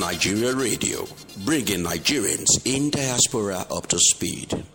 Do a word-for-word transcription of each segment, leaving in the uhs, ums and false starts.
Nigeria Radio, bringing Nigerians in diaspora up to speed.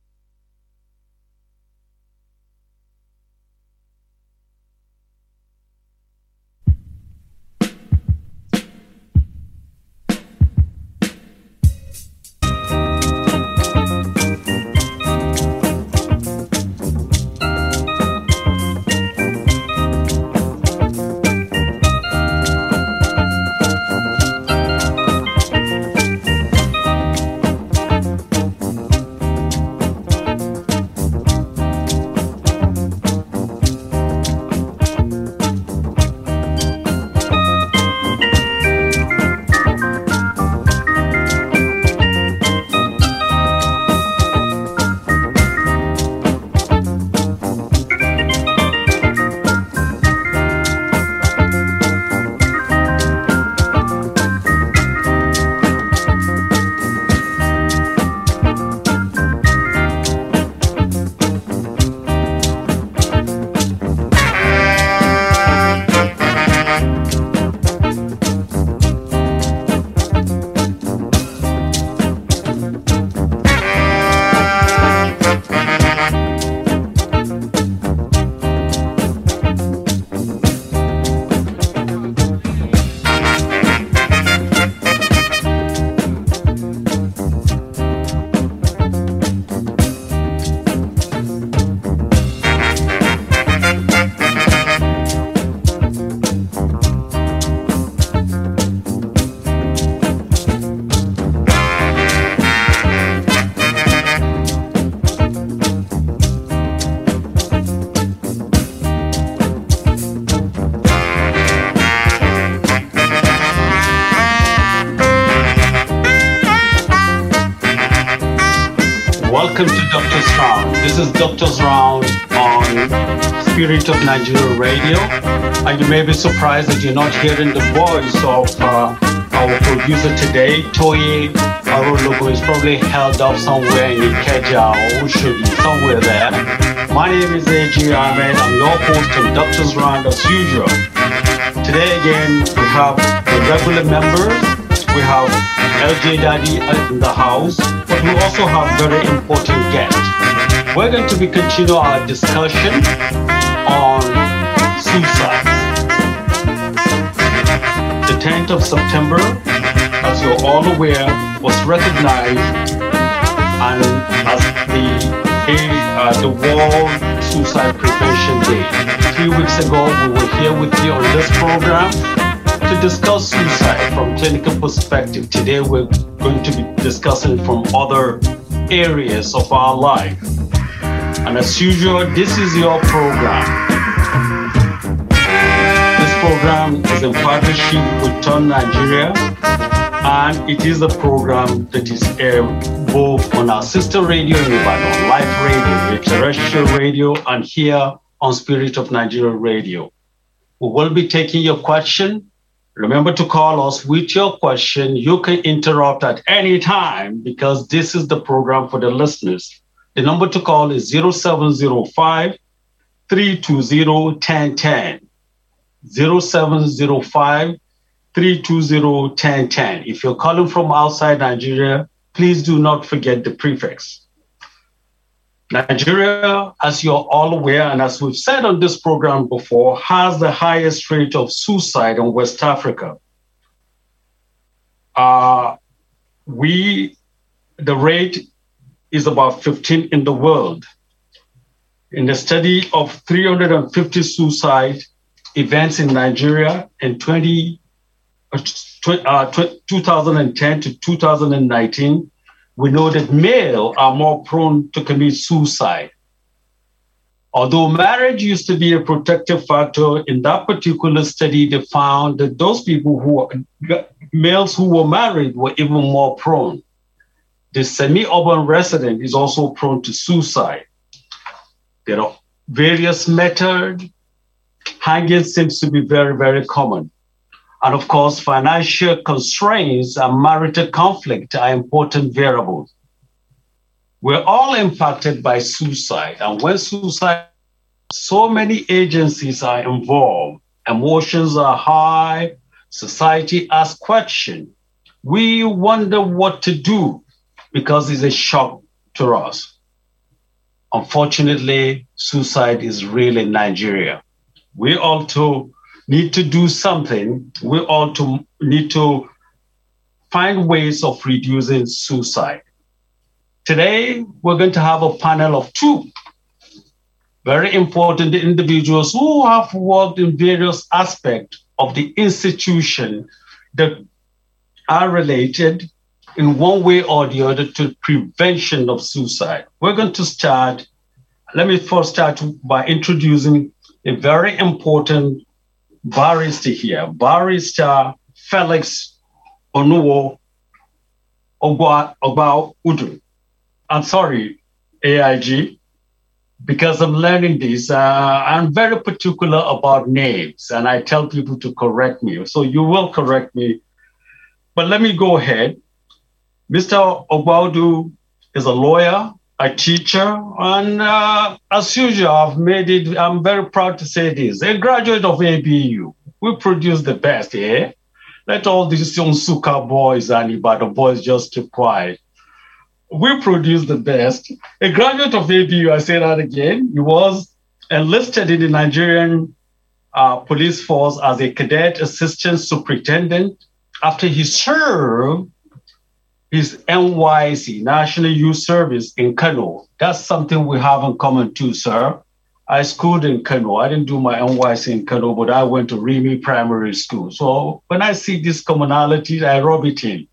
Welcome to Doctor's Round. This is Doctor's Round on Spirit of Nigeria Radio. And you may be surprised that you're not hearing the voice of uh, our producer today, Toye. Our logo is probably held up somewhere in Ikeja or Ushodi, somewhere there. My name is A J Ahmed. I'm your host on Doctor's Round as usual. Today again, we have the regular members. We have L J Daddy in the house, but we also have very important guests. We're going to be continuing our discussion on suicide. The tenth of September, as you're all aware, was recognized and as the uh, the World Suicide Prevention Day. Three weeks ago, we were here with you on this program to discuss suicide from clinical perspective. Today we're going to be discussing from other areas of our life. And as usual, this is your program. This program is in partnership with Turn Nigeria, and it is a program that is aired both on our sister radio in Ibadan, Life Radio, the terrestrial radio, and here on Spirit of Nigeria Radio. We will be taking your question. Remember to call us with your question. You can interrupt at any time because this is the program for the listeners. The number to call is zero seven zero five, three two zero, one zero one zero. zero seven zero five, three two zero, one zero one zero. If you're calling from outside Nigeria, please do not forget the prefix. Nigeria, as you're all aware, and as we've said on this program before, has the highest rate of suicide in West Africa. Uh, we, the rate is about fifteen in the world. In the study of three hundred fifty suicide events in Nigeria in twenty, uh, two thousand ten to two thousand nineteen, we know that males are more prone to commit suicide. Although marriage used to be a protective factor, in that particular study, they found that those people who, males who were married were even more prone. The semi-urban resident is also prone to suicide. There are various methods. Hanging seems to be very, very common. And of course, financial constraints and marital conflict are important variables. We're all impacted by suicide. And when suicide, so many agencies are involved. Emotions are high. Society asks questions. we wonder what to do because it's a shock to us. Unfortunately, suicide is real in Nigeria. We also need to do something. We also need to find ways of reducing suicide. Today, we're going to have a panel of two very important individuals who have worked in various aspects of the institution that are related in one way or the other to prevention of suicide. We're going to start, let me first start by introducing a very important barrister here, Barrister Felix Onuwo Ogba Udu. I'm sorry, A I G, because I'm learning this. Uh, I'm very particular about names, and I tell people to correct me. So you will correct me. But let me go ahead. Mister Ogba Udu is a lawyer, a teacher, and uh, as usual, I've made it, I'm very proud to say this, a graduate of A B U. We produce the best, eh? Let all these Onsuka boys and Ibadan boys just keep quiet. We produce the best. A graduate of A B U, I say that again, he was enlisted in the Nigerian uh, police force as a cadet assistant superintendent after he served his N Y C, National Youth Service, in Kano. That's something we have in common too, sir. I schooled in Kano. I didn't do my N Y C in Kano, but I went to Remy Primary School. So when I see this commonality, I rub it in.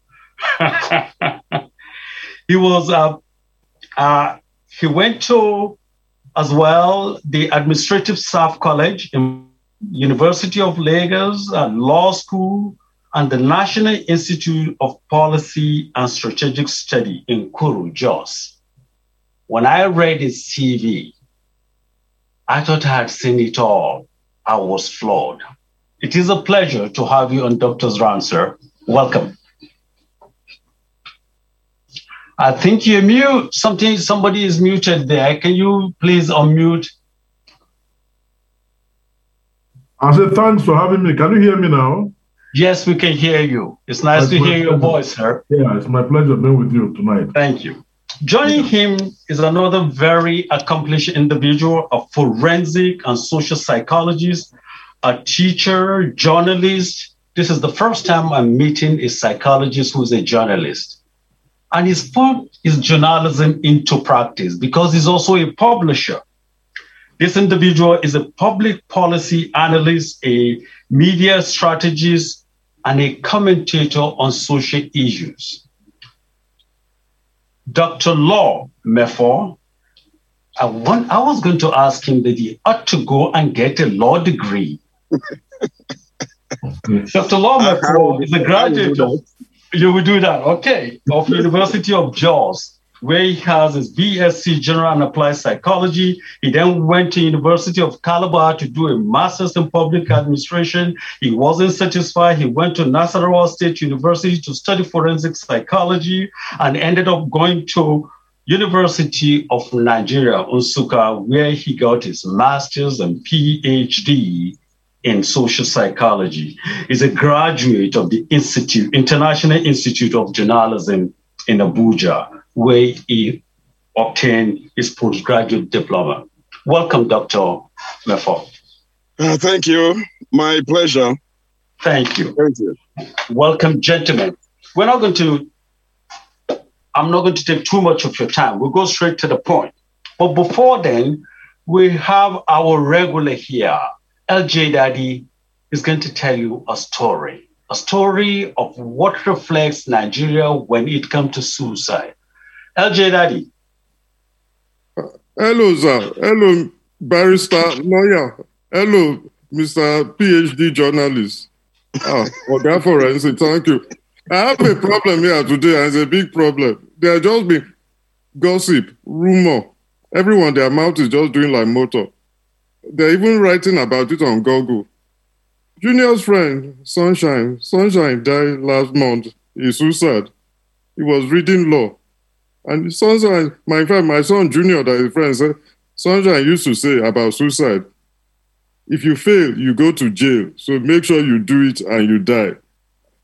He was, uh, uh, he went to, as well, the Administrative Staff College in University of Lagos, uh, Law School, and the National Institute of Policy and Strategic Study in Kuru, Jos. When I read his C V, I thought I had seen it all. I was floored. It is a pleasure to have you on Doctor's Round, sir. Welcome. I think you're mute. Something, somebody is muted there. Can you please unmute? I said, thanks for having me. Can you hear me now? Yes, we can hear you. It's nice it's to hear your voice, sir. Yeah, it's my pleasure being with you tonight. Thank you. Joining him is another very accomplished individual, a forensic and social psychologist, a teacher, journalist. This is the first time I'm meeting a psychologist who's a journalist. And he's put his journalism into practice because he's also a publisher. This individual is a public policy analyst, a media strategist, and a commentator on social issues. Doctor Law Mefo, I, want, I was going to ask him that he ought to go and get a law degree. Doctor Law Mefo is a graduate of, you will do that, okay, of University of Jos, where he has his B S c General and Applied Psychology. He then went to University of Calabar to do a master's in public administration. He wasn't satisfied. He went to Nasarawa State University to study forensic psychology and ended up going to University of Nigeria, Nsukka, where he got his master's and P H D in social psychology. He's a graduate of the Institute, International Institute of Journalism in Abuja, where he obtained his postgraduate diploma. Welcome, Doctor Mefo. Uh, thank you. My pleasure. Thank you. Thank you. Welcome, gentlemen. We're not going to, I'm not going to take too much of your time. We'll go straight to the point. But before then, we have our regular here. L J Daddy is going to tell you a story, a story of what reflects Nigeria when it comes to suicide. L J Daddy. Uh, hello, sir. Hello, barrister, lawyer. Hello, Mister P H D journalist. Ah, Oga Forensic, thank you. I have a problem here today, and it's a big problem. There has just been gossip, rumor. Everyone, their mouth is just doing like motor. They're even writing about it on Google. Junior's friend, Sunshine, Sunshine died last month. He's suicide. He was reading law. And Sunshine, my friend, my son Junior, that is friend, said, Sunshine used to say about suicide, if you fail, you go to jail. So make sure you do it and you die.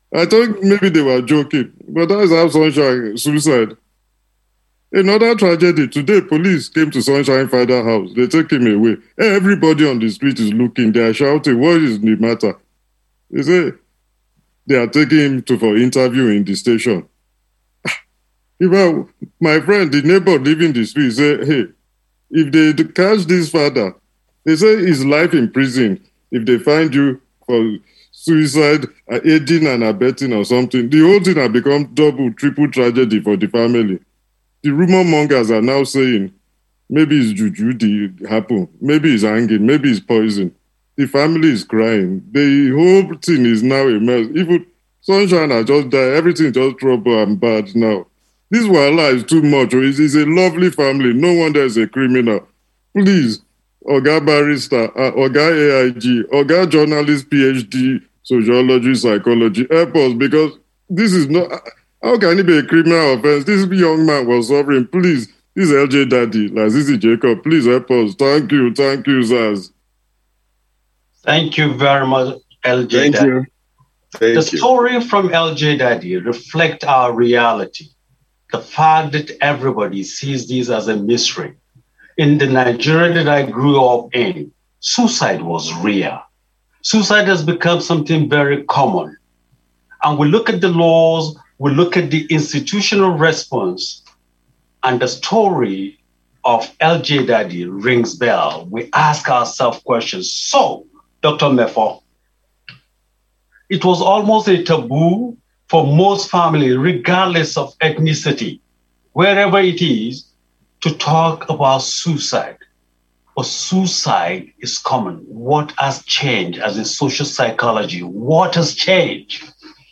I thought maybe they were joking, but that's how Sunshine suicide. Another tragedy. Today, police came to Sunshine Father house. They took him away. Everybody on the street is looking. They are shouting, what is the matter? They say they are taking him to for interview in the station. Even my friend, the neighbor living the street, say, hey, if they catch this father, they say his life in prison. If they find you for suicide, uh, aiding and abetting or something, the whole thing has become double, triple tragedy for the family. The rumor mongers are now saying maybe it's juju the happen, maybe it's hanging, maybe it's poison. The family is crying. The whole thing is now a mess. Even Sunshine has just died. Everything is just trouble and bad now. This Wahala is too much. It's, it's a lovely family. No wonder it's a criminal. Please, Oga Barrister, uh, Oga A I G, Oga Journalist, PhD, Sociology, Psychology, help us, because this is not... How can it be a criminal offense? This young man was suffering. Please, this is L J Daddy, Lazizi Jacob. Please help us. Thank you. Thank you, Zaz. Thank you very much, L J Thank Daddy. you. Thank the you. story from L J Daddy reflects our reality. The fact that everybody sees this as a mystery. In the Nigeria that I grew up in, suicide was rare. Suicide has become something very common. And we look at the laws, we look at the institutional response, and the story of L J Daddy rings bell. We ask ourselves questions. So, Doctor Mefo, it was almost a taboo for most families, regardless of ethnicity, wherever it is, to talk about suicide. But suicide is common. What has changed as a social psychology? What has changed?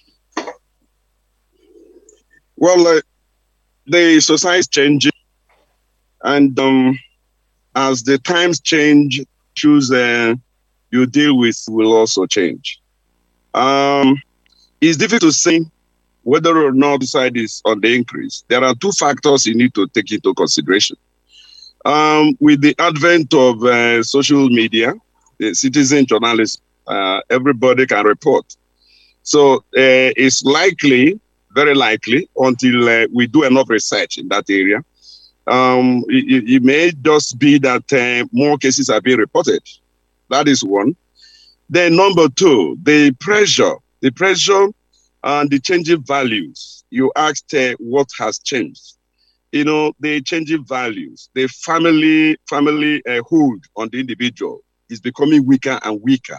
Well, uh, the society is changing, and um, as the times change, issues uh, you deal with will also change. Um, it's difficult to say whether or not suicide is on the increase. There are two factors you need to take into consideration. Um, with the advent of uh, social media, the citizen journalism, uh, everybody can report. So uh, it's likely, very likely, until uh, we do enough research in that area, um, it, it may just be that uh, more cases are being reported. That is one. Then number two, the pressure, the pressure and the changing values. You asked uh, what has changed. You know, the changing values, the family family uh, hold on the individual is becoming weaker and weaker.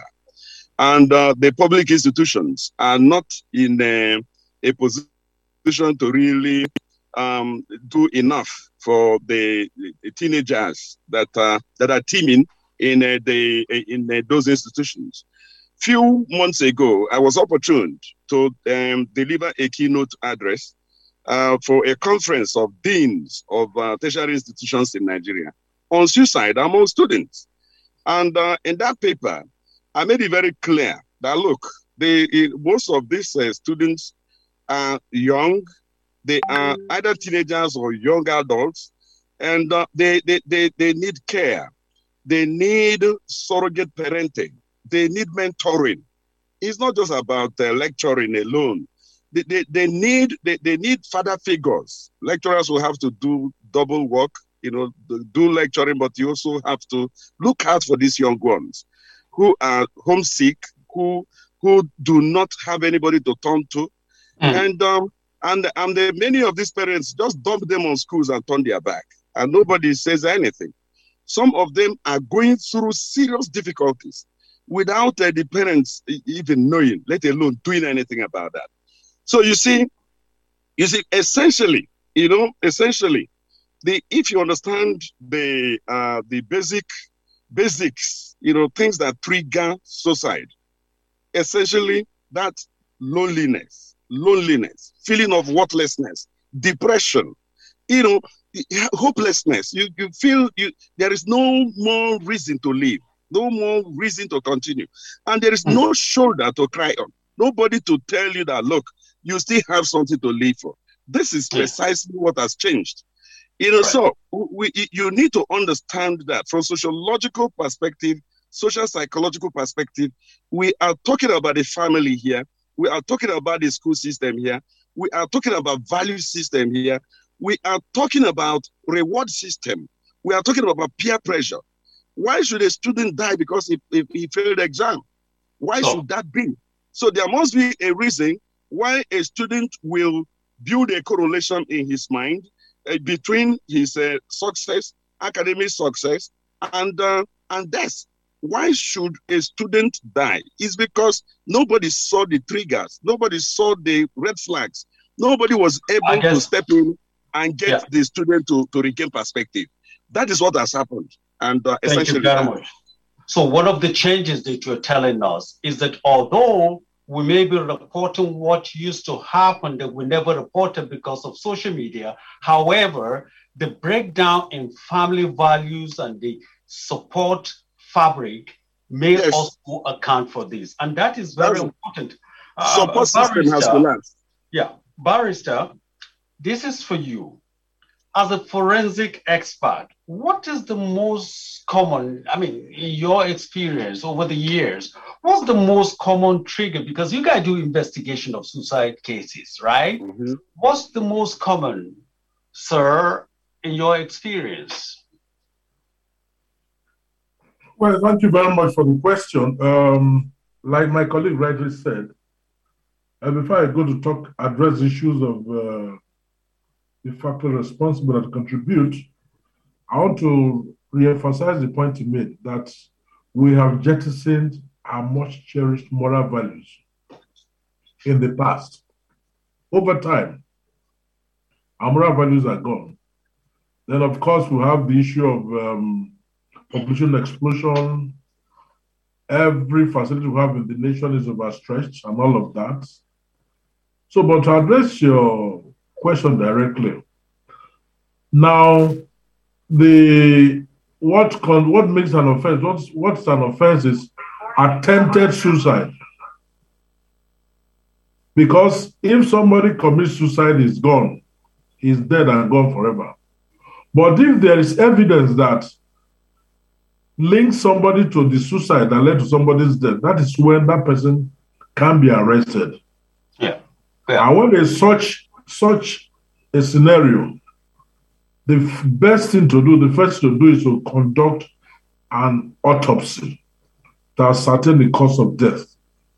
And uh, the public institutions are not in uh, a position to really um, do enough for the, the teenagers that uh, that are teeming in uh, the in uh, those institutions. Few months ago, I was opportune to um, deliver a keynote address uh, for a conference of deans of uh, tertiary institutions in Nigeria on suicide among students. And uh, in that paper, I made it very clear that, look, they, most of these uh, students are young. They are either teenagers or young adults, and uh, they, they, they, they need care. They need surrogate parenting. They need mentoring. It's not just about uh, lecturing alone. They, they, they, need, they, they need father figures. Lecturers will have to do double work, you know, do lecturing, but you also have to look out for these young ones who are homesick, who who do not have anybody to turn to. Mm. And um, and, and the, many of these parents just dump them on schools and turn their back, and nobody says anything. Some of them are going through serious difficulties without uh, the parents even knowing, let alone doing anything about that. So you see, you see, essentially, you know, essentially, the if you understand the uh, the basic basics, you know, things that trigger suicide, essentially that loneliness, loneliness, feeling of worthlessness, depression, you know, hopelessness. You you feel you there is no more reason to live. No more reason to continue. And there is no shoulder to cry on. Nobody to tell you that, look, you still have something to live for. This is precisely what has changed. You know, right. So we, you need to understand that from sociological perspective, social psychological perspective, we are talking about a family here We are talking about the school system here. We are talking about value system here. We are talking about reward system. We are talking about peer pressure. Why should a student die because he, if he failed the exam? Why So- should that be? So there must be a reason why a student will build a correlation in his mind uh, between his uh, success, academic success, and uh, and death. Why should a student die? It's because nobody saw the triggers. Nobody saw the red flags. Nobody was able guess- to step in and get Yeah. the student to, to regain perspective. That is what has happened. And uh, Thank essentially, you very that- much. So one of the changes that you're telling us is that although we may be reporting what used to happen that we never reported because of social media, however, the breakdown in family values and the support fabric may Yes. also account for this. And that is very That's- important. support system has Barrister, collapsed. yeah, Barrister, this is for you. As a forensic expert, what is the most common, I mean, in your experience over the years, what's the most common trigger? Because you guys do investigation of suicide cases, right? Mhm. What's the most common, sir, in your experience? Well, thank you very much for the question. Um, like my colleague rightly said, uh, before I go to talk, address issues of uh, the factor responsible that contribute, I want to re-emphasize the point you made that we have jettisoned our much cherished moral values in the past. Over time, our moral values are gone. Then, of course, we have the issue of um, population explosion. Every facility we have in the nation is overstretched and all of that. So, but to address your question directly, now, the what con, what makes an offense? What's what's an offense is attempted suicide. Because if somebody commits suicide, he's gone, he's dead and gone forever. But if there is evidence that links somebody to the suicide that led to somebody's death, that is when that person can be arrested. Yeah. Yeah. And when there's such such a scenario, the f- best thing to do, the first to do is to conduct an autopsy to ascertain the cause of death.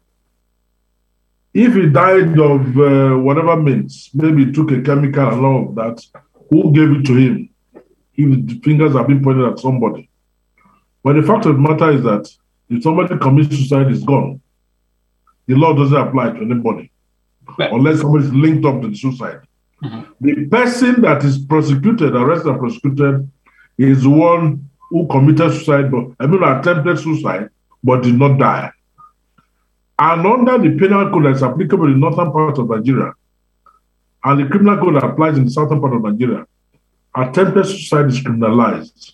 If he died of uh, whatever means, maybe he took a chemical and all of that, who gave it to him? If the fingers have been pointed at somebody. But the fact of the matter is that if somebody commits suicide, it's gone. The law doesn't apply to anybody Right. unless somebody is linked up to the suicide. Mhm. The person that is prosecuted, arrested and prosecuted, is one who committed suicide, but I mean attempted suicide, but did not die. And under the penal code that's applicable in the northern part of Nigeria, and the criminal code that applies in the southern part of Nigeria, attempted suicide is criminalized.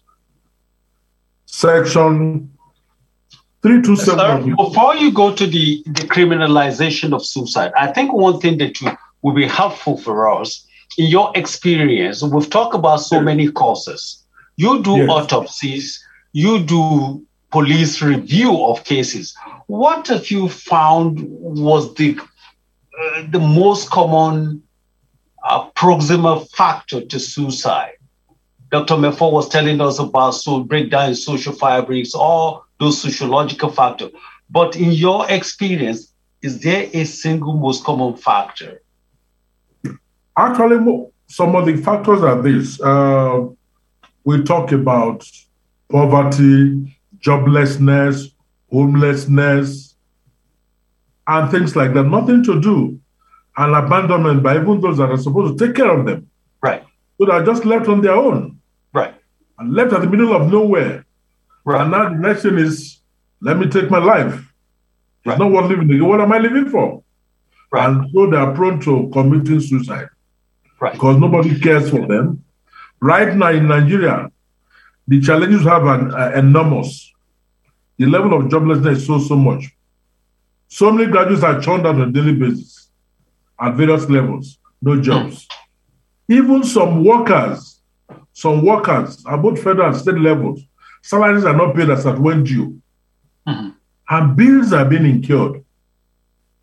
Section three two seven Sir, of the before you go to the, the criminalization of suicide, I think one thing that you, will be helpful for us, in your experience, we've talked about so many causes. You do Yes. autopsies, you do police review of cases. What have you found was the, uh, the most common uh, proximal factor to suicide? Doctor Mefo was telling us about so breakdown in social fabrics, all those sociological factors. But in your experience, is there a single most common factor? Actually, mo- some of the factors are this. Uh, we talk about poverty, joblessness, homelessness, and things like that. Nothing to do. And abandonment by even those that are supposed to take care of them. Right, So they're just left on their own right, and left at the middle of nowhere. right. And now the next thing is, let me take my life. It's Right. not worth living. What am I living for? Right. And so they are prone to committing suicide. Right. Because nobody cares for them. Right now in Nigeria, the challenges have an uh, enormous. The level of joblessness is so, so much. So many graduates are churned out on a daily basis at various levels, no jobs. Even some workers, some workers at both federal and state levels, salaries are not paid as at when due. Mhm. And bills are being incurred.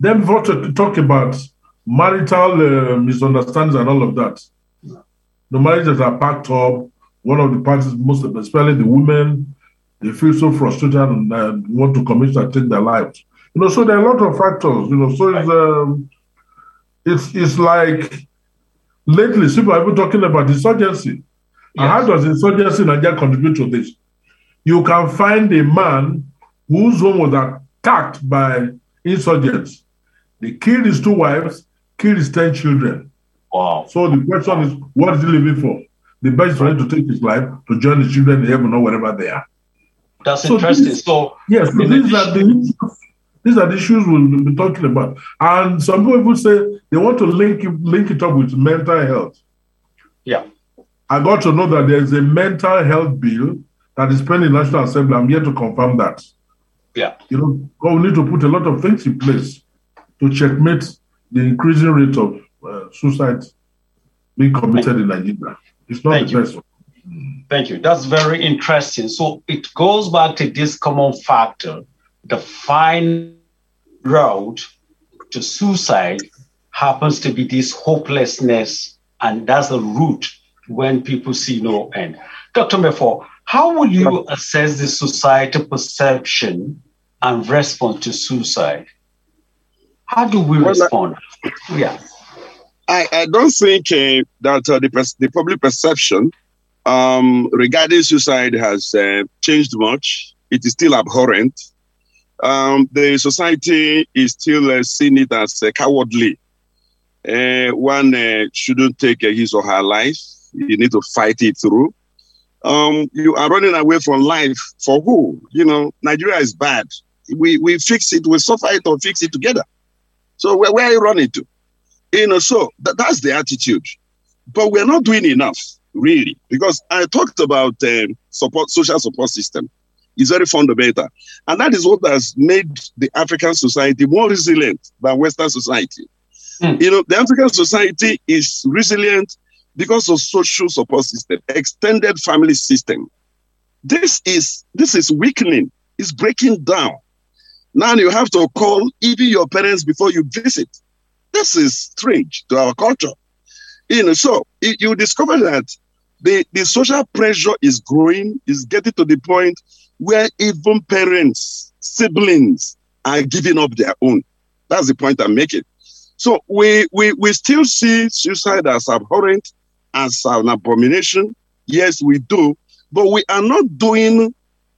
Then before to talk about marital uh, misunderstandings and all of that, the marriages are packed up. One of the parties, most especially the women, they feel so frustrated and uh, want to commit and take their lives. You know, so there are a lot of factors. You know, so it's um, it's it's like lately people have been talking about insurgency. Yes. And how does insurgency in Nigeria contribute to this? You can find a man whose home was attacked by insurgents. They killed his two wives, killed his ten children. Wow. So the question is, what is he living for? The best is for him to take his life, to join his children in heaven or wherever they are. That's so interesting. This, so yes, so these addition, are the issues, these are the issues we'll be talking about. And some people say they want to link it, link it up with mental health. Yeah. I got to know that there is a mental health bill that is pending in the National Assembly. I'm here to confirm that. Yeah. You know, we need to put a lot of things in place to checkmate the increasing rate of uh, suicide being committed in Nigeria. It's not Thank the you. best. Thank you. That's very interesting. So it goes back to this common factor. The fine road to suicide happens to be this hopelessness, and that's the root when people see no end. Doctor Mefo, how will you assess the societal perception and response to suicide? How do we well, respond? I, yeah. I, I don't think uh, that uh, the, the public perception um, regarding suicide has uh, changed much. It is still abhorrent. Um, the society is still uh, seeing it as uh, cowardly. Uh, one uh, shouldn't take uh, his or her life. You need to fight it through. Um, you are running away from life for who? You know, Nigeria is bad. We we fix it, we suffer it or fix it together. So where, where are you running to? You know, so th- that's the attitude. But we're not doing enough, really, because I talked about um, support, social support system. It's very fundamental. And that is what has made the African society more resilient than Western society. Mm. You know, the African society is resilient because of social support system, extended family system. This is this is weakening, it's breaking down. Now you have to call even your parents before you visit. This is strange to our culture. You know, so you discover that the, the social pressure is growing, is getting to the point where even parents, siblings are giving up their own. That's the point I'm making. So we we we still see suicide as abhorrent, as an abomination. Yes, we do, but we are not doing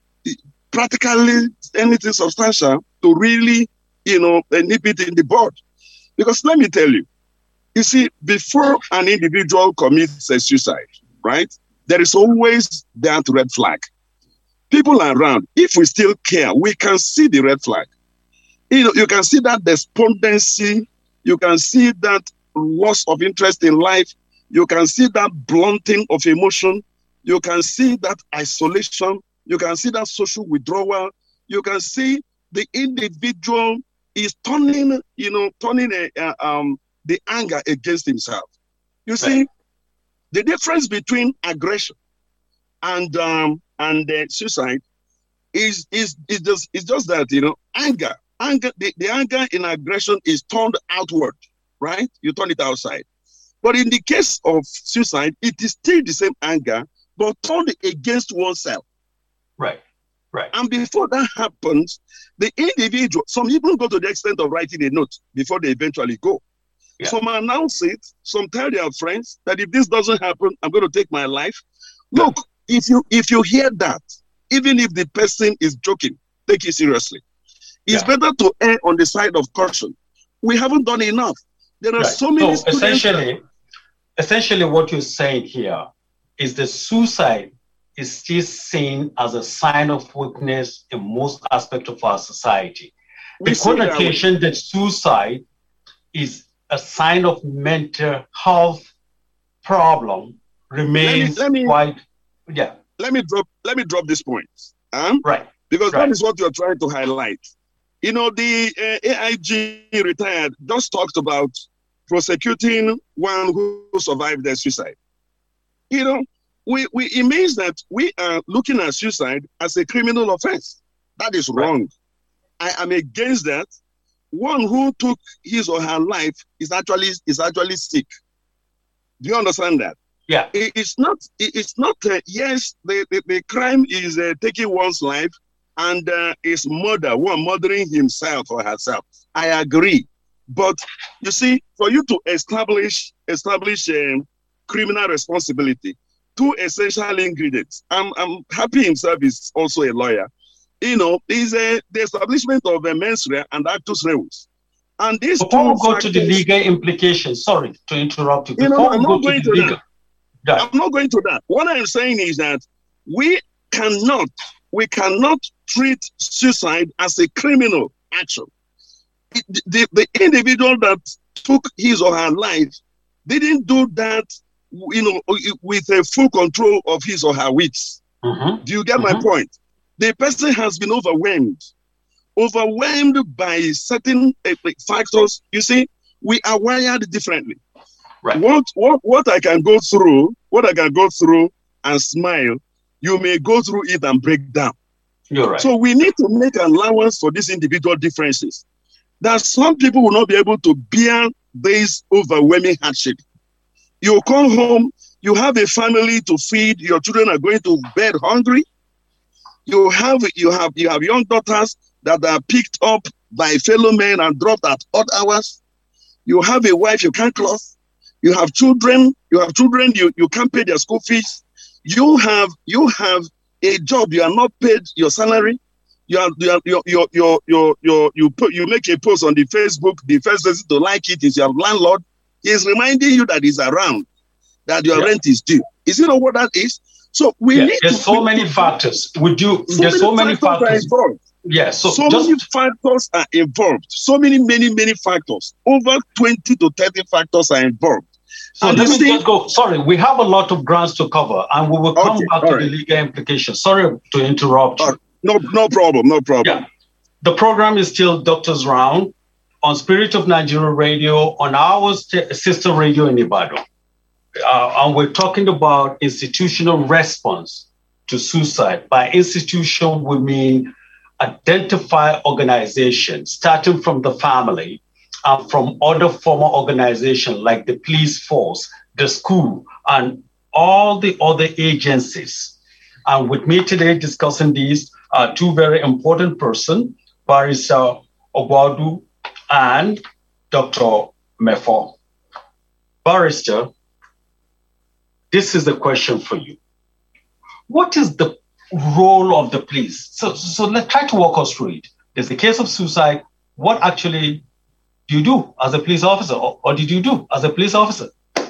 practically anything substantial to really, you know, nip it in the bud. Because let me tell you, you see, before an individual commits a suicide, right, there is always that red flag. People are around. If we still care, we can see the red flag. You know, you can see that despondency. You can see that loss of interest in life. You can see that blunting of emotion. You can see that isolation. You can see that social withdrawal. You can see the individual is turning, you know, turning a, uh, um, the anger against himself. You see, right. The difference between aggression and um, and uh, suicide is is is just is just that, you know, anger, anger, the, the anger in aggression is turned outward, right? You turn it outside. But in the case of suicide, it is still the same anger, but turned against oneself. Right, right. And before that happens, the individual, some even go to the extent of writing a note before they eventually go. Yeah. Some announce it, some tell their friends that if this doesn't happen, I'm going to take my life. Yeah. Look, if you if you hear that, even if the person is joking, take it seriously. It's yeah. better to err on the side of caution. We haven't done enough. There are right. so many so essentially, essentially what you're saying here is that suicide is still seen as a sign of weakness in most aspects of our society. We the connotation that, that suicide is a sign of mental health problem remains let me, let me, quite, yeah. Let me drop, let me drop this point. Um, right. Because right. that is what you're trying to highlight. You know, the uh, A I G retired just talked about prosecuting one who survived their suicide. You know, we, we it means that we are looking at suicide as a criminal offense. That is wrong. Right. I am against that. one who took his or her life is actually is actually sick. Do you understand that? Yeah. It, it's not. It, it's not. Uh, yes, the, the the crime is uh, taking one's life, and uh, is murder. One murdering himself or herself. I agree, but you see, for you to establish establish um, criminal responsibility, two essential ingredients. I'm I'm happy himself is also a lawyer. You know, is uh, the establishment of a mens rea and actus reus. And these Before we go factors, to the legal implications, sorry to interrupt you. Before you know, I'm we not go going to the to legal, that. that. I'm not going to that. What I'm saying is that we cannot, we cannot treat suicide as a criminal action. It, the, the individual that took his or her life didn't do that, you know, with a full control of his or her wits. Mm-hmm. Do you get mm-hmm. my point? The person has been overwhelmed, overwhelmed by certain uh, factors. You see, we are wired differently. Right. What, what, what I can go through, what I can go through and smile, you may go through it and break down. You're right. So we need to make allowance for these individual differences. That some people will not be able to bear this overwhelming hardship. You come home, you have a family to feed, your children are going to bed hungry. You have you have you have young daughters that are picked up by fellow men and dropped at odd hours. You have a wife you can't clothe. You have children. You have children. You, you can't pay their school fees. You have you have a job. You are not paid your salary. You are you are, you you you you you you put you make a post on the Facebook. The first person to like it is your landlord. He is reminding you that he's around, that your yeah. rent is due. Is you know what that is? So we yeah, need there's to, so we, many factors. Would you? So there's many so many factors. factors. Are yeah. So, so just, many factors are involved. So many, many, many factors. Over twenty to thirty factors are involved. So and let me just go. Sorry, we have a lot of grounds to cover, and we will come okay, back to right. the legal implications. Sorry to interrupt you. Uh, no, no problem. No problem. Yeah. The program is still Doctor's Round on Spirit of Nigeria Radio on our st- sister radio in Ibadan. Uh, and we're talking about institutional response to suicide. By institution, we mean identify organizations, starting from the family and from other formal organizations like the police force, the school, and all the other agencies. And with me today discussing these are two very important persons, Barrister Ogwadu and Doctor Mefo. Barrister, this is the question for you. What is the role of the police? So, so let's try to walk us through it. There's the case of suicide. What actually do you do as a police officer, or, or did you do as a police officer?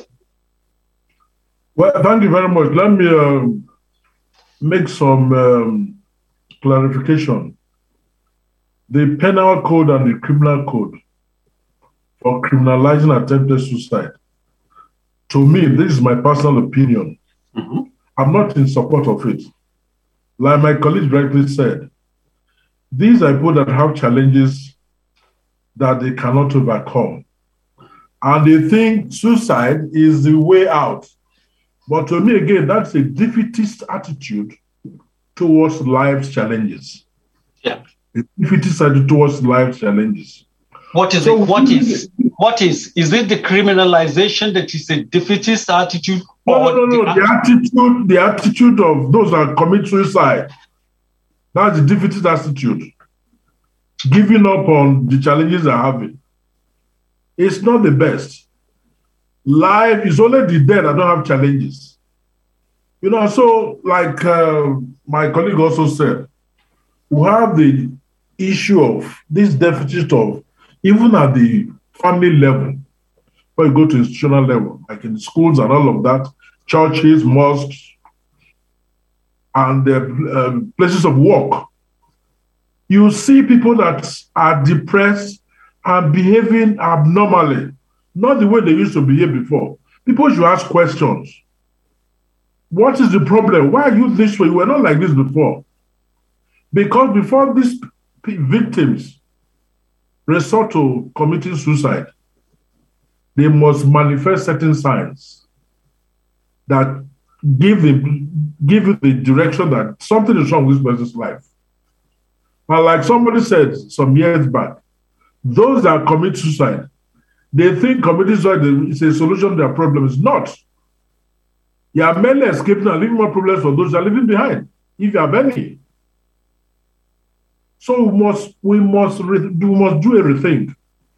Well, thank you very much. Let me um, make some um, clarification. The penal code and the criminal code for criminalizing attempted suicide, to me, this is my personal opinion. Mm-hmm. I'm not in support of it. Like my colleague rightly said, these are people that have challenges that they cannot overcome. And they think suicide is the way out. But to me, again, that's a defeatist attitude towards life's challenges. Yeah. A defeatist attitude towards life's challenges. What is so it? What is what is? Is it the criminalization that is a defeatist attitude? No, or no, no, no. The, the attitude, the attitude of those that commit suicide. That's the defeatist attitude. Giving up on the challenges they're having. It's not the best. Life is only the dead that don't have challenges. You know, so like uh, my colleague also said, we have the issue of this deficit of, even at the family level, when you go to institutional level, like in schools and all of that, churches, mosques, and the um, places of work, you see people that are depressed and behaving abnormally, not the way they used to behave before. People should ask questions. What is the problem? Why are you this way? You were not like this before. Because before these victims resort to committing suicide, they must manifest certain signs that give them, give you the direction that something is wrong with this person's life. And like somebody said some years back, those that commit suicide, they think committing suicide is a solution to their problem. It's not. You are merely escaping and leaving more problems for those that are living behind, if you have any. So we must, we must, we must do everything.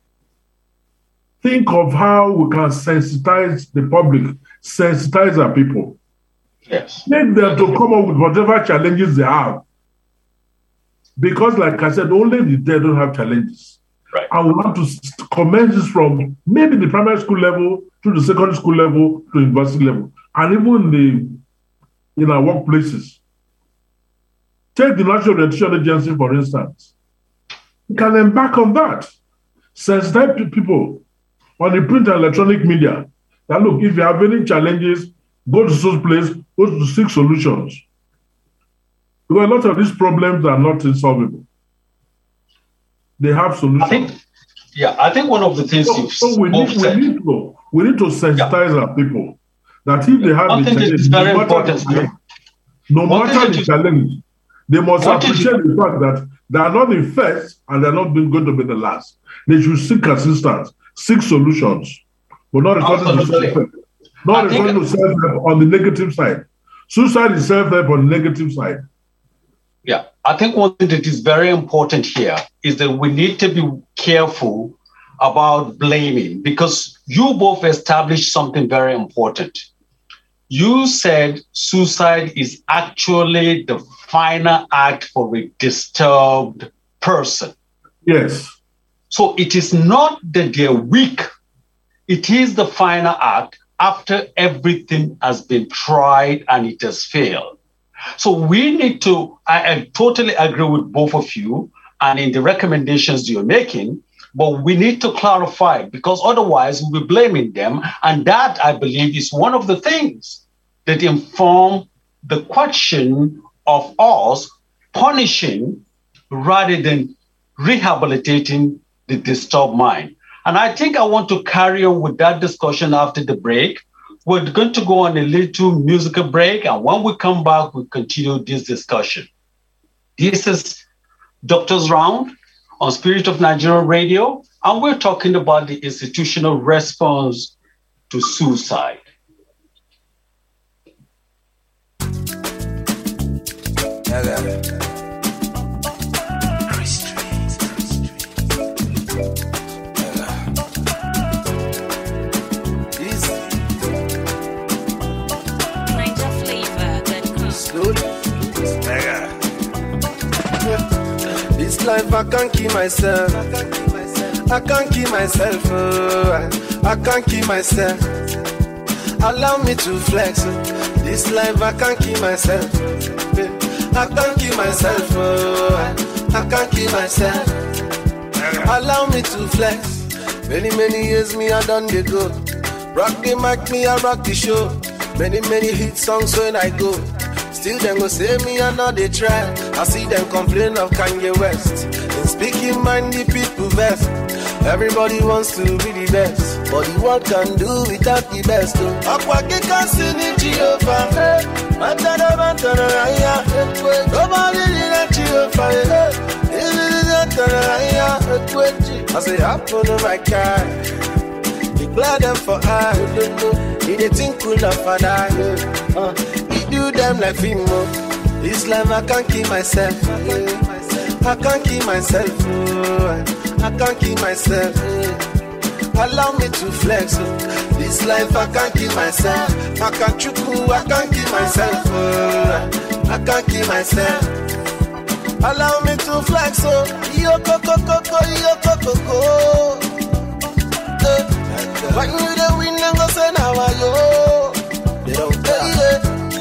Think of how we can sensitize the public, sensitize our people. Yes. Make them to come up with whatever challenges they have. Because, like I said, only the dead don't have challenges. Right. And we want to commence this from maybe the primary school level to the secondary school level to university level, and even the in our workplaces. Take the National Orientation Agency, for instance. You can embark on that. Sensitize people on the print and electronic media that, look, if you have any challenges, go to such place, go to seek solutions. Because a lot of these problems are not insolvable. They have solutions. I think, yeah, I think one of the things so, you've so we, need, we, need to, we need to sensitize yeah. our people that if they have I a think challenge, it's very no matter, important. the, no matter the challenge, they must what appreciate you, the fact that they are not the first and they are not going to be the last. They should seek assistance, seek solutions, but not resorting to self-help. Not resorting to self-help on the negative side. Suicide is self-help on the negative side. Yeah, I think one thing that is very important here is that we need to be careful about blaming, because you both established something very important. You said suicide is actually the final act for a disturbed person. Yes. So it is not that they're weak. It is the final act after everything has been tried and it has failed. So we need to, I, I totally agree with both of you and in the recommendations you're making, but we need to clarify, because otherwise we'll be blaming them. And that, I believe, is one of the things that inform the question of us punishing rather than rehabilitating the disturbed mind. And I think I want to carry on with that discussion after the break. We're going to go on a little musical break, and when we come back, we'll continue this discussion. This is Doctor's Round on Spirit of Nigeria Radio, and we're talking about the institutional response to suicide. This life I can't keep myself. I can't keep myself. Oh, I can't keep myself. Allow me to flex. This life I can't keep myself. I can't keep myself. Oh, I can't keep myself. Allow me to flex. Many many years me I done the go. Rock the mic, me I rock the show. Many many hit songs when I go. Still them go say me and now they try. I see them complain of Kanye West. And speaking mind the people best. Everybody wants to be the best, but the world can do without the best. Akwake can sing in Jehovah. Matana matana raya. Nobody did Jehovah. I say happen on my car. Declare them for I. Did they think cool enough for that? Do them like Fimo. This life I can't keep myself. I can't keep myself. I can't keep myself. Allow me to flex. This life I can't keep myself. I can't chuku. I can't keep myself. I can't keep myself. Allow me to flex. Yo coco coco yo coco coco. When you the win and go say now yo. They don't care.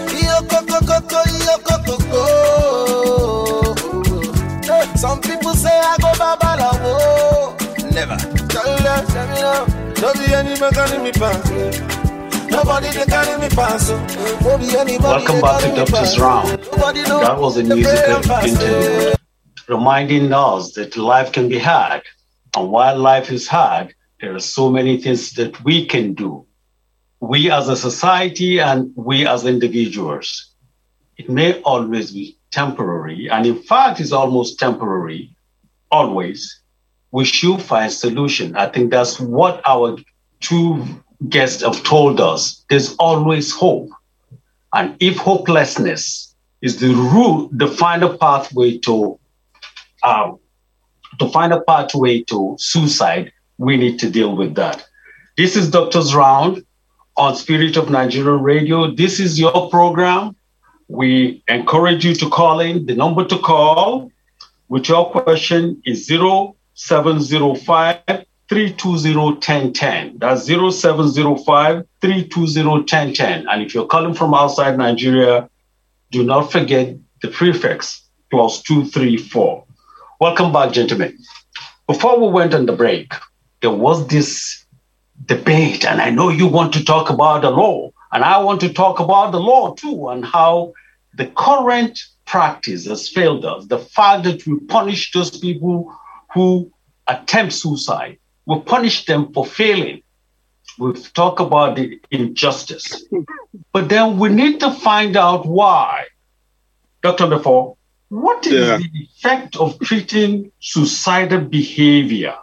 Some people say I go babalawo. Never. Tell them, tell me now. Don't be any man carry me pass. Nobody can carry me pass. Welcome back to Doctor's Round. That was a musical interlude reminding us that life can be hard. And while life is hard, there are so many things that we can do. We as a society and we as individuals. It may always be temporary, and in fact, it's almost temporary, always. we should find solution. I think that's what our two guests have told us. There's always hope. And if hopelessness is the route, the final pathway to um, to find a pathway to suicide, we need to deal with that. This is Doctors Round on Spirit of Nigeria Radio. This is your program. We encourage you to call in. The number to call with your question is zero seven zero five, three two zero, one zero one zero. That's zero seven zero five, three two zero, one zero one zero. And if you're calling from outside Nigeria, do not forget the prefix plus two three four. Welcome back, gentlemen. Before we went on the break, there was this debate, and I know you want to talk about the law, and I want to talk about the law too, and how the current practice has failed us. The fact that we punish those people who attempt suicide, we punish them for failing. We've talked about the injustice, but then we need to find out why. Doctor Before, what is yeah. the effect of treating suicidal behavior,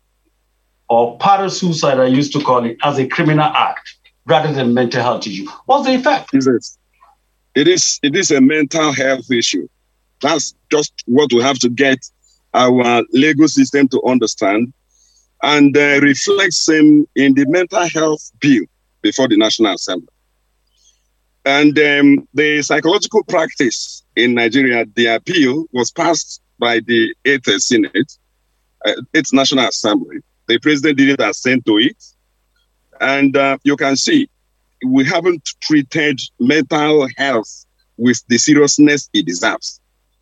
or parasuicide, I used to call it, as a criminal act rather than mental health issue? What's the effect? It is, it is, it is a mental health issue. That's just what we have to get our legal system to understand, and uh, reflects um, in the mental health bill before the National Assembly. And um, the psychological practice in Nigeria, the appeal was passed by the eighth Senate, uh, eighth National Assembly. The president didn't assent to it. And uh, you can see, we haven't treated mental health with the seriousness it deserves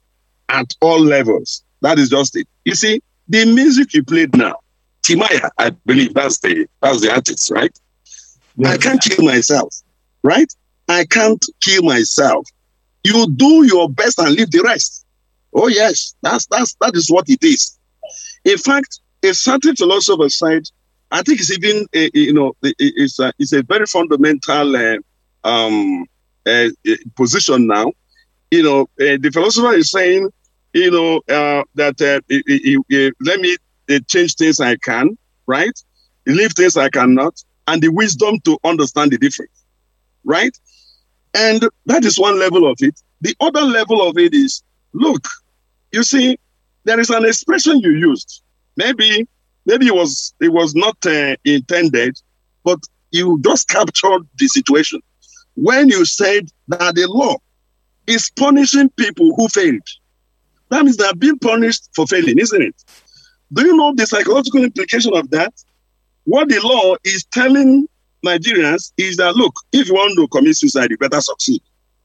at all levels. That is just it. You see, the music you played now, Timaya, I believe that's the that's the artist, right? Yeah. I can't kill myself, right? I can't kill myself. You do your best and leave the rest. Oh yes, that's that's that is what it is. In fact, a certain philosopher said, I think it's even a, you know it's a, it's a very fundamental uh, um, uh, position now. You know, uh, the philosopher is saying, you know, uh, that uh, it, it, it, let me uh, change things I can, right? Leave things I cannot, and the wisdom to understand the difference, right? And that is one level of it. The other level of it is, look, you see, there is an expression you used. Maybe, maybe it was it was not uh, intended, but you just captured the situation when you said that the law is punishing people who failed. That means they are being punished for failing, isn't it? Do you know the psychological implication of that? What the law is telling Nigerians is that, look, if you want to commit suicide, you better succeed.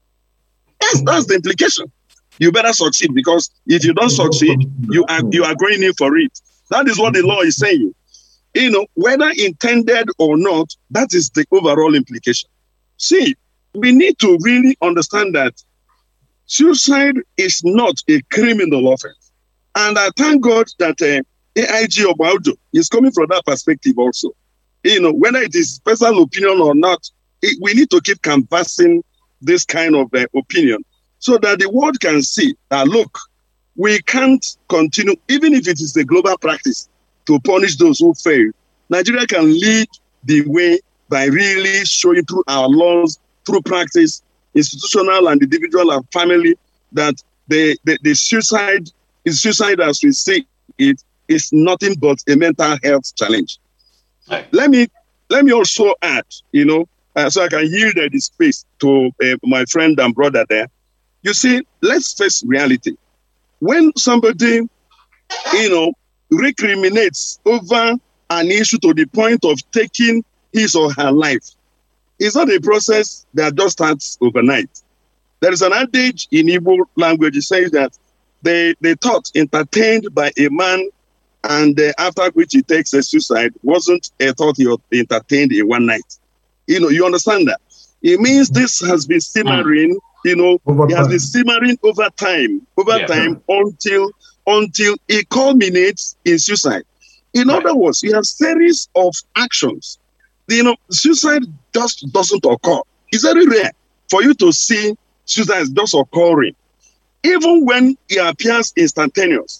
Yes, that's the implication. You better succeed, because if you don't succeed, you are you are going in for it. That is what the law is saying. You know, whether intended or not, that is the overall implication. See, we need to really understand that suicide is not a criminal offense. And I thank God that uh, A I G Obaudo is coming from that perspective also. You know, whether it is personal opinion or not, it, we need to keep canvassing this kind of uh, opinion so that the world can see that, look, we can't continue, even if it is a global practice, to punish those who fail. Nigeria can lead the way by really showing through our laws, through practice, institutional and individual and family, that the, the, the suicide, the suicide as we see it, is nothing but a mental health challenge. Right. Let me let me also add, you know, uh, so I can yield uh, the space to uh, my friend and brother there. You see, let's face reality. When somebody, you know, recriminates over an issue to the point of taking his or her life, it's not a process that just starts overnight. There is an adage in Igbo language that says that the, the thought entertained by a man and uh, after which he takes a suicide wasn't a thought he entertained in one night. You know, you understand that? It means this has been simmering, you know, it has been simmering over time, over yeah. time until until it culminates in suicide. In right. other words, you have series of actions. You know, suicide just doesn't occur. It's very rare for you to see suicide just occurring. Even when it appears instantaneous,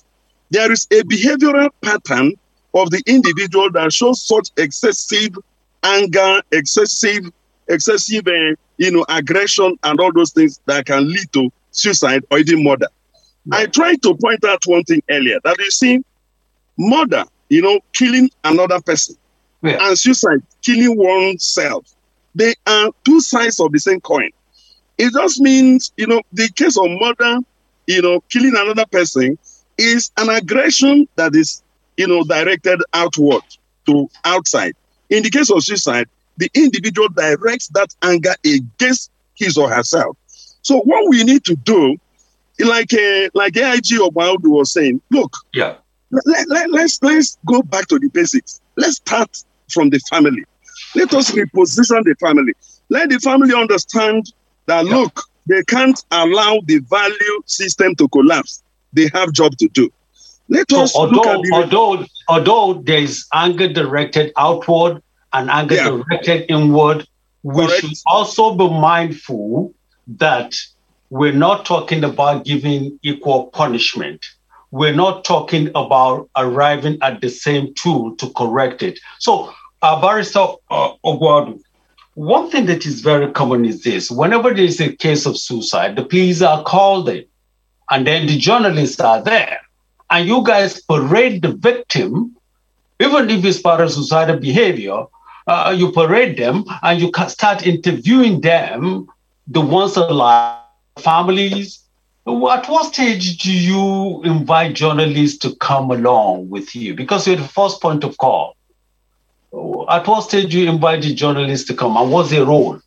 there is a behavioral pattern of the individual that shows such excessive anger, excessive, excessive, uh, you know, aggression, and all those things that can lead to suicide or even murder. I tried to point out one thing earlier, that you see, murder, you know, killing another person, yeah. and suicide, killing oneself, they are two sides of the same coin. It just means, you know, the case of murder, you know, killing another person is an aggression that is, you know, directed outward to outside. In the case of suicide, the individual directs that anger against his or herself. So what we need to do, like uh, like A I G Obaodu was saying, look, yeah, let, let, let's let's go back to the basics. Let's start from the family. Let us reposition the family. Let the family understand that, yeah. look, they can't allow the value system to collapse. They have job to do. Let so us although, look at the... although, although there is anger directed outward and anger yeah. directed inward, we Correct. should also be mindful that we're not talking about giving equal punishment. We're not talking about arriving at the same tool to correct it. So, uh, Barrister uh, Ogwadu, one thing that is very common is this. Whenever there is a case of suicide, the police are called in, and then the journalists are there. And you guys parade the victim, even if it's part of suicidal behavior, uh, you parade them and you start interviewing them, the ones alive, families. At what stage do you invite journalists to come along with you? Because you're the first point of call. At what stage do you invite the journalists to come, and what's their role?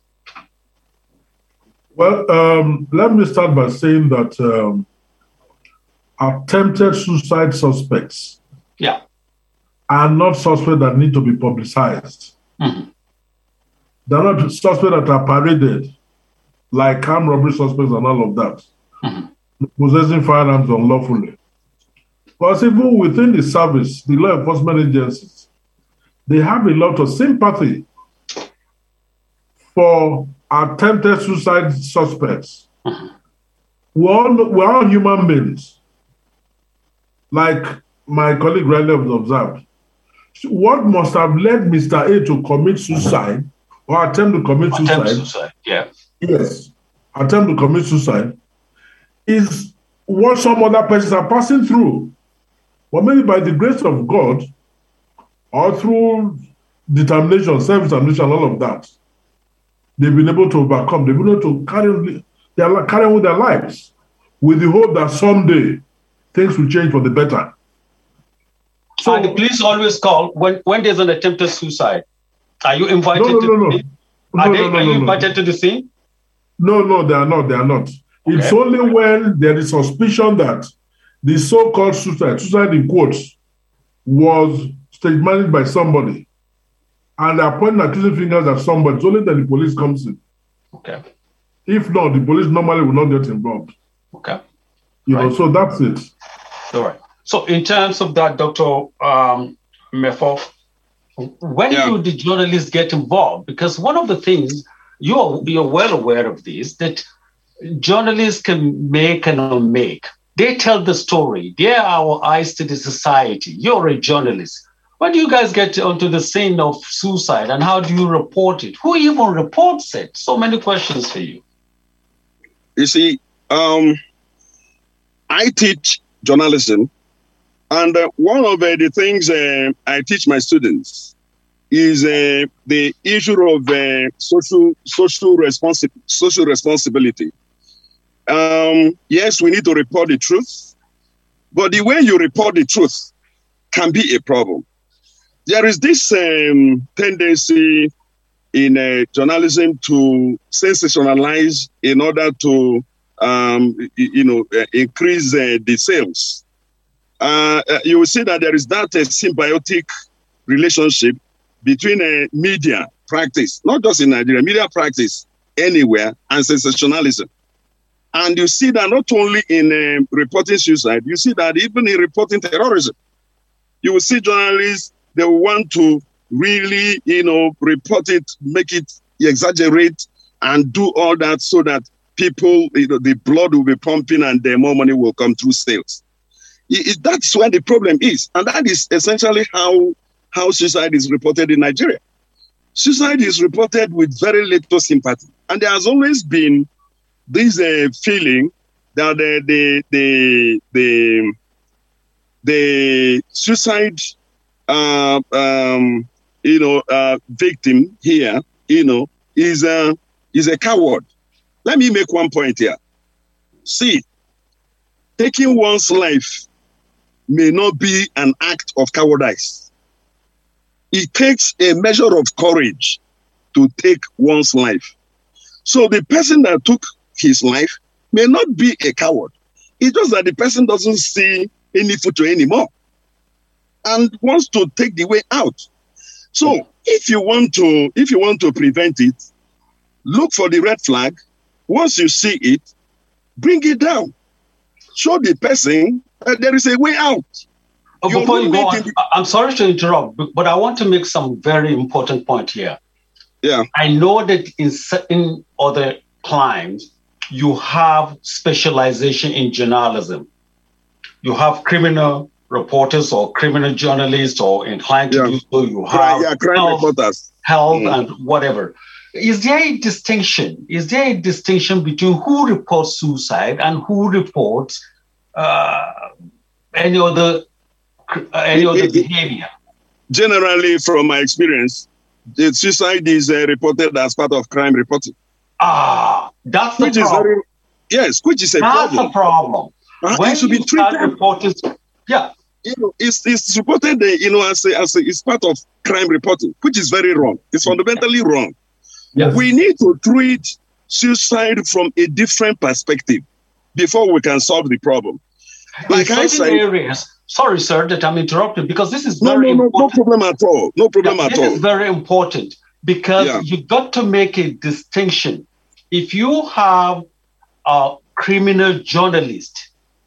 Well, um, let me start by saying that um, attempted suicide suspects yeah. are not suspects that need to be publicized. Mm-hmm. They're not suspects that are paraded, like armed robbery suspects and all of that, mm-hmm. possessing firearms unlawfully. Because even within the service, the law enforcement agencies, they have a lot of sympathy for attempted suicide suspects. Mm-hmm. We're all, we're all human beings. Like my colleague rightly observed, what must have led Mister A to commit suicide or attempt to commit attempt suicide? suicide? Yeah. Yes, attempt to commit suicide is what some other persons are passing through. But maybe by the grace of God or through determination, self-determination, all of that, they've been able to overcome, they've been able to carry, they are carrying with their lives with the hope that someday things will change for the better. So and the police always call when, when there's an attempted suicide. Are you invited no, no, to no, no. the scene? No, Are, no, they, no, no, are you no, invited no. to the scene? No, no, they are not. They are not. Okay. It's only when there is suspicion that the so-called suicide, suicide in quotes, was stage managed by somebody, and they are pointing accusing fingers at somebody. It's only then the police comes in. Okay. If not, the police normally will not get involved. Okay. You right. know, so that's it. All right. So in terms of that, Doctor Um, Mefo, when yeah. do the journalists get involved? Because one of the things, you're, you're well aware of this, that journalists can make and unmake. They tell the story. They are our eyes to the society. You're a journalist. When do you guys get onto the scene of suicide, and how do you report it? Who even reports it? So many questions for you. You see, um, I teach journalism, and uh, one of uh, the things uh, I teach my students is uh, the issue of uh, social social responsi- social responsibility. Um, yes, we need to report the truth, but the way you report the truth can be a problem. There is this um, tendency in uh, journalism to sensationalize in order to, um, you know, uh, increase uh, the sales. Uh, uh, you will see that there is that uh, symbiotic relationship between uh, media practice, not just in Nigeria, media practice anywhere, and sensationalism. And you see that not only in uh, reporting suicide, you see that even in reporting terrorism. You will see journalists, they want to really, you know, report it, make it exaggerate, and do all that so that people, you know, the blood will be pumping and the more money will come through sales. It, it, that's where the problem is. And that is essentially how, how suicide is reported in Nigeria. Suicide is reported with very little sympathy. And there has always been this uh, feeling that the, the, the, the, the suicide uh, um, you know, uh, victim here, you know, is a, is a coward. Let me make one point here. See, taking one's life may not be an act of cowardice. It takes a measure of courage to take one's life. So the person that took his life may not be a coward. It's just that the person doesn't see any future anymore and wants to take the way out. So if you want to, if you want to prevent it, look for the red flag. Once you see it, bring it down. Show the person that there is a way out. Oh, before you go on, I'm sorry to interrupt, but I want to make some very important point here. Yeah. I know that in certain other climes, you have specialization in journalism. You have criminal reporters or criminal journalists or inclined to yeah. do so. You have yeah, yeah, crime health, reporters. health mm. and whatever. Is there a distinction? Is there a distinction between who reports suicide and who reports uh, any other uh, any it, other it, behavior? Generally, from my experience, the suicide is uh, reported as part of crime reporting. Ah, that's the which problem. Is very, yes, which is a that's problem. That's a problem. Uh, when it should you be treated. Reported, yeah. You know, it's, it's reported, you know, as a, as a, it's part of crime reporting, which is very wrong. It's fundamentally wrong. Yes. We need to treat suicide from a different perspective before we can solve the problem. Like in I said, areas, sorry, sir, that I'm interrupting because this is no, very no, no, important. No problem at all. No problem yeah, at this all. This is very important because yeah. you got to make a distinction. If you have a criminal journalist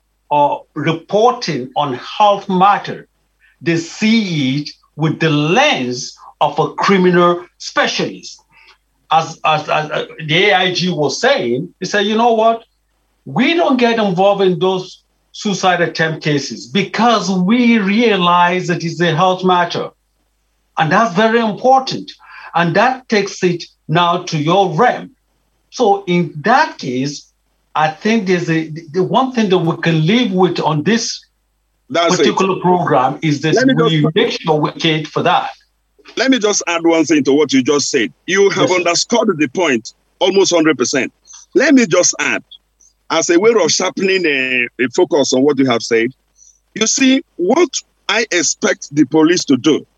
or reporting on health matter, they see it with the lens of a criminal specialist. As, as, as uh, the A I G was saying, he said, you know what? We don't get involved in those suicide attempt cases because we realize that it's a health matter. And that's very important. And that takes it now to your realm. So in that case, I think there's a the one thing that we can live with on this that's particular it. program is that we just, make sure we cater for that. Let me just add one thing to what you just said. You have yes. underscored the point almost one hundred percent. Let me just add, as a way of sharpening a, a focus on what you have said, you see, what I expect the police to do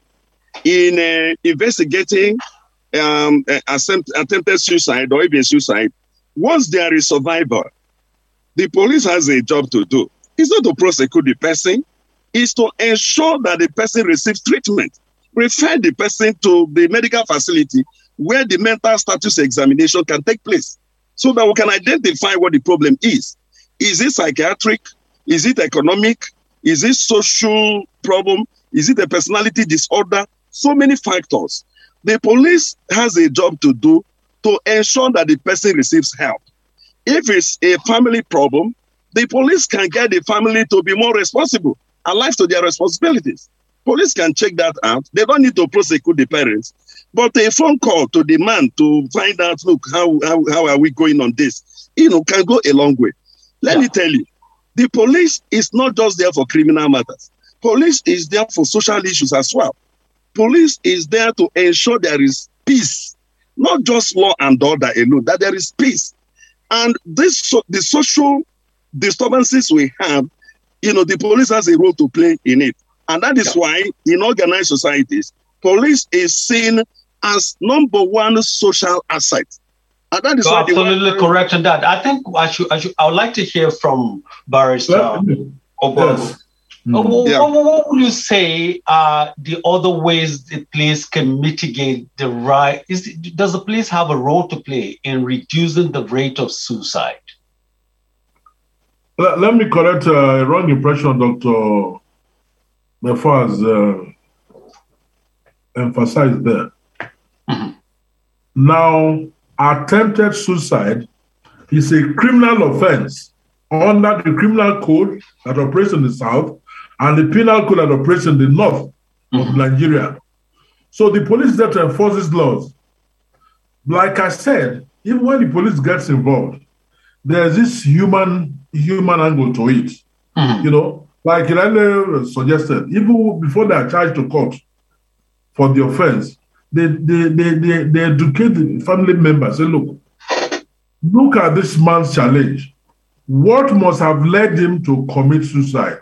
in uh, investigating um, attempt, attempted suicide or even suicide, once there is survivor, the police has a job to do. It's not to prosecute the person, it's to ensure that the person receives treatment. Refer the person to the medical facility where the mental status examination can take place so that we can identify what the problem is. Is it psychiatric? Is it economic? Is it social problem? Is it a personality disorder? So many factors. The police has a job to do to ensure that the person receives help. If it's a family problem, the police can get the family to be more responsible, alive to their responsibilities. Police can check that out. They don't need to prosecute the parents. But a phone call to the man to find out, look, how, how, how are we going on this, you know, can go a long way. Let yeah. me tell you, the police is not just there for criminal matters. Police is there for social issues as well. Police is there to ensure there is peace, not just law and order alone, that there is peace. And this, so, the social disturbances we have, you know, the police has a role to play in it. And that is yeah. why in organized societies, police is seen as number one social asset. And that is You're why absolutely want... correct on that. I think I should, I should, I would like to hear from Barrister Obon. Yes. Mm-hmm. What, yeah. what, what would you say are the other ways the police can mitigate the right? Is, does the police have a role to play in reducing the rate of suicide? Let, let me correct uh, a wrong impression, Doctor Mefo has uh, emphasized there. Mm-hmm. Now, attempted suicide is a criminal offense under the criminal code that operates in the south and the penal code that operates in the north mm-hmm. of Nigeria. So the police that enforces laws, like I said, even when the police gets involved, there's this human human angle to it. Mm-hmm. You know, like Irene suggested, even before they are charged to court for the offense, they they they they, they educate the family members. Say, look, look at this man's challenge. What must have led him to commit suicide?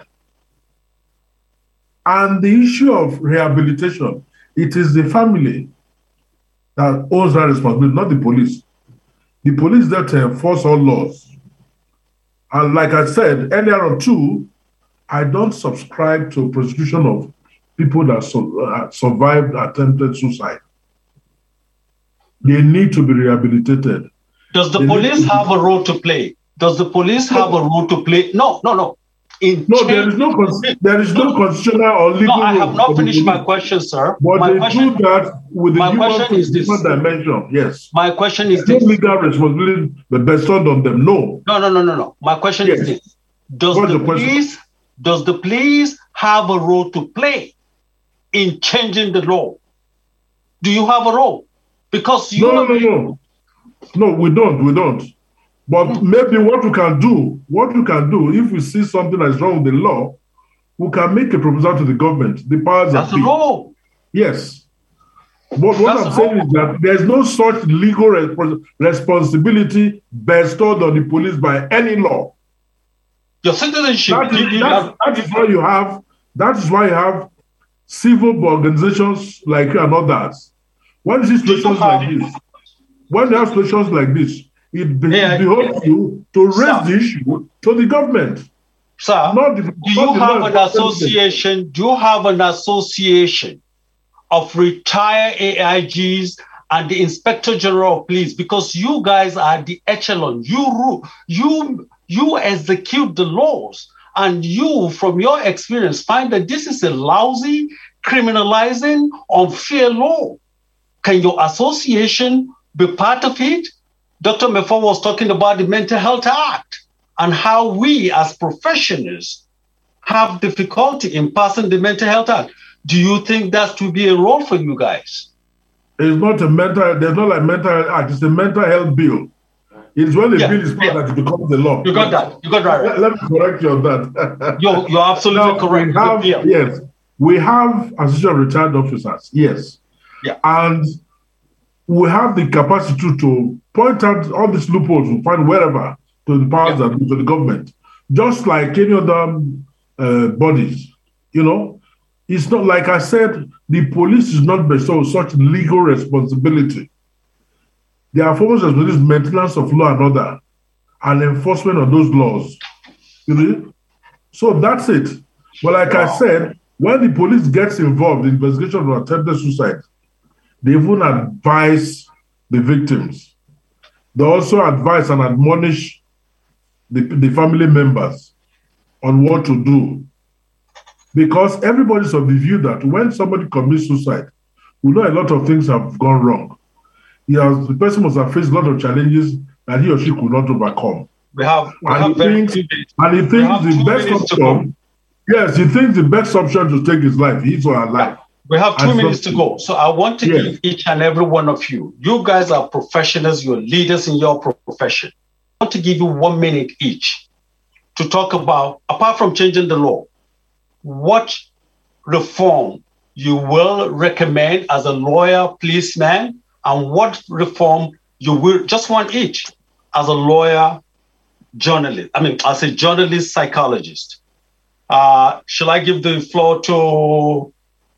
And the issue of rehabilitation, it is the family that owns that responsibility, not the police. The police that enforce all laws. And like I said earlier on too, I don't subscribe to prosecution of people that su- uh, survived attempted suicide. They need to be rehabilitated. Does the they police have a role to play? Does the police have a role to play? No, no, no. In no, there is no con- there is no constitutional or legal. No, I have not finished my question, sir. But my they question, do that with the my human, question is this. dimension. Yes. My question is There's this. no legal responsibility bestowed on them. No. No, no, no, no, no. My question yes. is this. Does What's the, the police does the police have a role to play in changing the law? Do you have a role? Because you No, no, no, no. No, we don't. We don't. But maybe what we can do, what we can do, if we see something that's wrong with the law, we can make a proposal to the government. The powers That's that the be. law. Yes. But what That's I'm saying is that there's no such legal resp- responsibility bestowed on the police by any law. Your citizenship. That is, you, that, that is why you have. That is why you have civil organizations like you and others. When you see situations have, like this, when you have situations like this, it be- yeah, behoves you to raise sir, the issue to the government. Sir, not the, do not you the have law an association? Do you have an association of retired A I Gs and the Inspector General of Police? Because you guys are the echelon. You rule. You you execute the laws, and you, from your experience, find that this is a lousy, criminalizing, unfair law. Can your association be part of it? Doctor Mefo was talking about the Mental Health Act and how we as professionals have difficulty in passing the Mental Health Act. Do you think that to be a role for you guys? It's not a mental, there's not like mental health act, it's a mental health bill. It's when the yeah, bill is passed yeah. that it becomes the law. You got that. You got that right. Let, let me correct you on that. you're, you're absolutely now, correct. We have, yes, we have association of retired officers, yes. Yeah. And we have the capacity to point out all these loopholes we find wherever to the powers yeah. that to the government, just like any other uh, bodies. You know, it's not like I said. The police is not bestowed such legal responsibility. Their focus is maintenance of law and order and enforcement of those laws. You know, so that's it. But like wow. I said, when the police gets involved in investigation of attempted suicide, they even advise the victims. They also advise and admonish the, the family members on what to do. Because everybody's of the view that when somebody commits suicide, we know a lot of things have gone wrong. He has, the person must have faced a lot of challenges that he or she could not overcome. We have, we and, have he thinks, and he thinks the best option, yes, he thinks the best option to take his life, his or her life. We have two minutes to go. So I want to yes. give each and every one of you, you guys are professionals, you're leaders in your profession. I want to give you one minute each to talk about, apart from changing the law, what reform you will recommend as a lawyer, policeman, and what reform you will, just one each, as a lawyer, journalist, I mean, as a journalist, psychologist. Uh, shall I give the floor to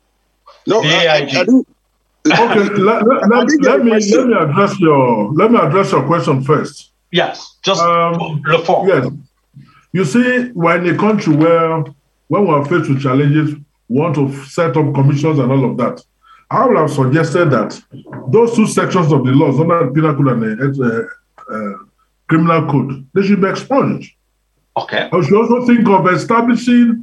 no, the A I G? I, I do. Okay, let, let, let, let me let me address your let me address your question first. Yes, just um, reform. Yes, you see, we're in a country where when we are faced with challenges, we want to set up commissions and all of that. I would have suggested that those two sections of the laws, under the penal code and the uh, uh, criminal code, they should be expunged. Okay. I should also think of establishing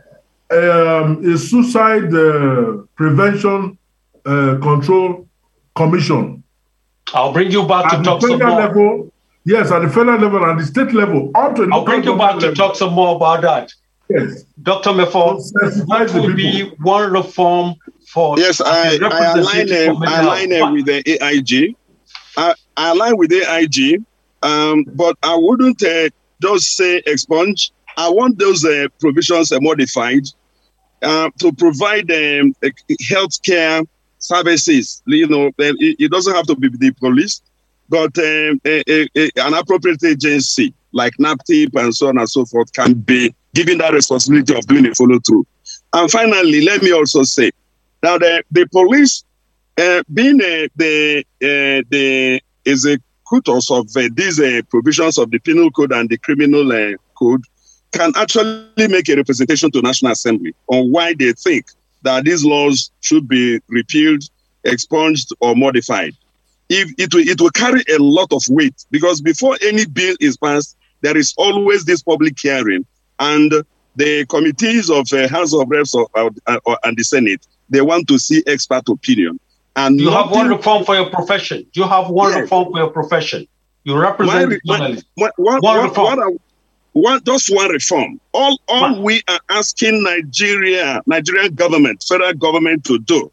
um, a suicide uh, prevention uh, control commission. I'll bring you back to at talk the some federal more. level, Yes, at the federal level and the state level. Up to I'll bring you back to talk some more about that. Yes. Doctor Mefo, what will be one reform for... Yes, I, I align, uh, I align uh, with the A I G. I, I align with A I G, um, but I wouldn't uh, just say expunge. I want those uh, provisions uh, modified uh, to provide um, healthcare services. You know, it, it doesn't have to be the police, but um, a, a, a, an appropriate agency like NAPTIP and so on and so forth can be given that responsibility of doing a follow-through. And finally, let me also say, now the, the police, uh, being uh, the, uh, the executors of uh, these uh, provisions of the penal code and the criminal uh, code, can actually make a representation to National Assembly on why they think that these laws should be repealed, expunged, or modified. If it will, it will carry a lot of weight, because before any bill is passed, there is always this public hearing, and the committees of uh, House of Reps or, or, or, and the Senate, they want to see expert opinion. And you nothing, have one reform for your profession. You have one yes. reform for your profession. You represent my, my, my, one, one, one reform. One, one, just one reform. All, all what? we are asking Nigeria, Nigerian government, federal government to do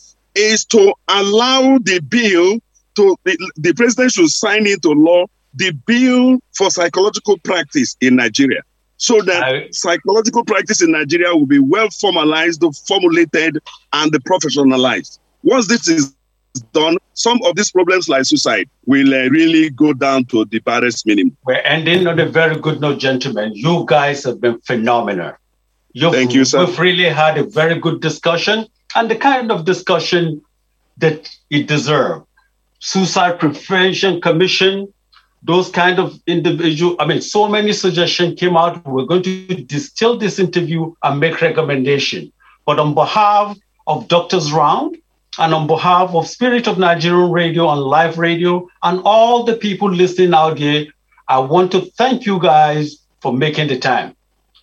is to allow the bill to, the, the president should sign into law the bill for psychological practice in Nigeria, so that I, psychological practice in Nigeria will be well formalized, formulated, and professionalized. Once this is done, some of these problems like suicide will uh, really go down to the barest minimum. We're ending on a very good note, gentlemen. You guys have been phenomenal. You've, Thank you, sir. We've really had a very good discussion, and the kind of discussion that it deserves. Suicide Prevention Commission, those kind of individual, I mean, so many suggestions came out. We're going to distill this interview and make recommendation. But on behalf of Doctors Round, and on behalf of Spirit of Nigerian Radio and Live Radio, and all the people listening out here, I want to thank you guys for making the time.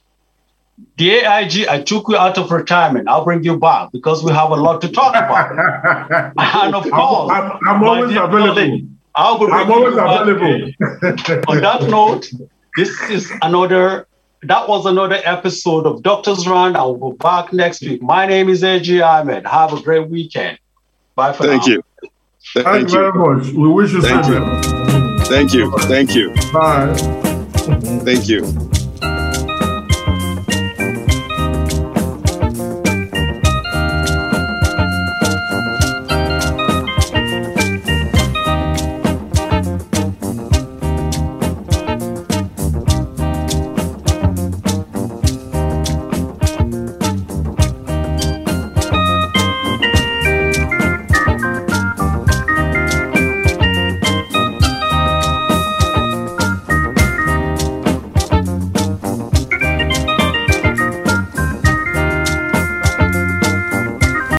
The A I G, I took you out of retirement. I'll bring you back because we have a lot to talk about. And of course, I'm, I'm, I'm always available. I will I'm always available. On that note, this is another, that was another episode of Doctors Round. I will be back next week. My name is A J Ahmed. Have a great weekend. Bye for Thank now. You. Thank, Thank you very much. We wish you Thank same. you. Thank you. Thank you. Bye. Thank you.